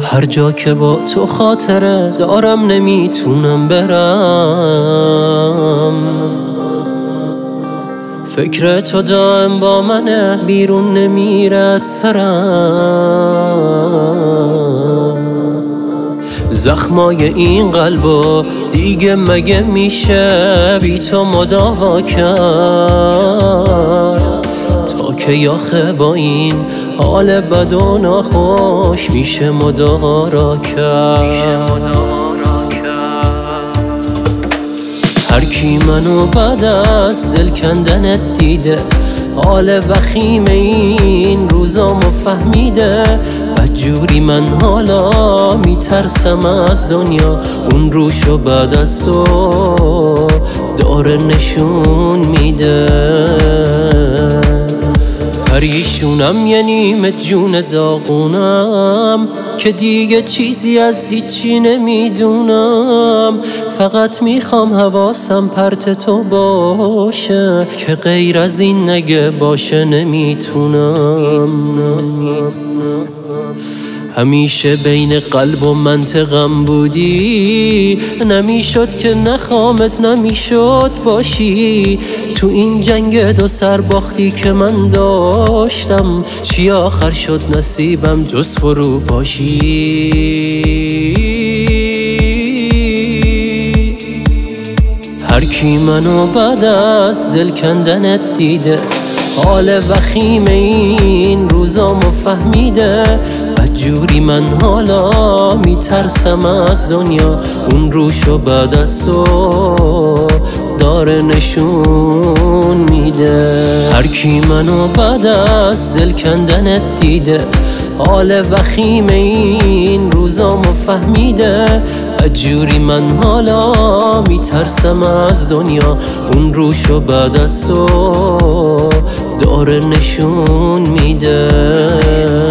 هر جا که با تو خاطره دارم نمیتونم برم. فکر تو دائم با منه، بیرون نمیره از سرم. زخمای این قلبو دیگه مگه میشه بی تو مداوا کرد؟ تا که آخه با این حال بد و ناخوش میشه مدارا کرد؟ هر کی منو بعد از دل کندنت دیده، حال وخیم این روزامو فهمیده. بدجوری من حالا میترسم از دنیا، اون روشو بعد از تو داره نشون میده. پریشونم یه نیمه جون داغونم که دیگه چیزی از هیچی نمیدونم. فقط میخوام حواسم پرت تو باشه، که غیر از این نگه باشه نمیتونم. همیشه بین قلب و منطقم بودی، نمیشد که نخوامت، نمیشد باشی. تو این جنگ دو سر باختی که من داشتم، چی آخر شد نصیبم جز فرو باشی. هر کی منو بعد از دل کندنت دیده، حال وخیم این روزامو فهمیده. بدجوری من حالا میترسم از دنیا، اون روشو بعد از تو داره نشون میده. هر کی منو بعد از دل کندنت دیده، حال وخیم این روزامو فهمیده. بدجوری من حالا میترسم از دنیا، اون روشو بعد از تو داره نشون میده.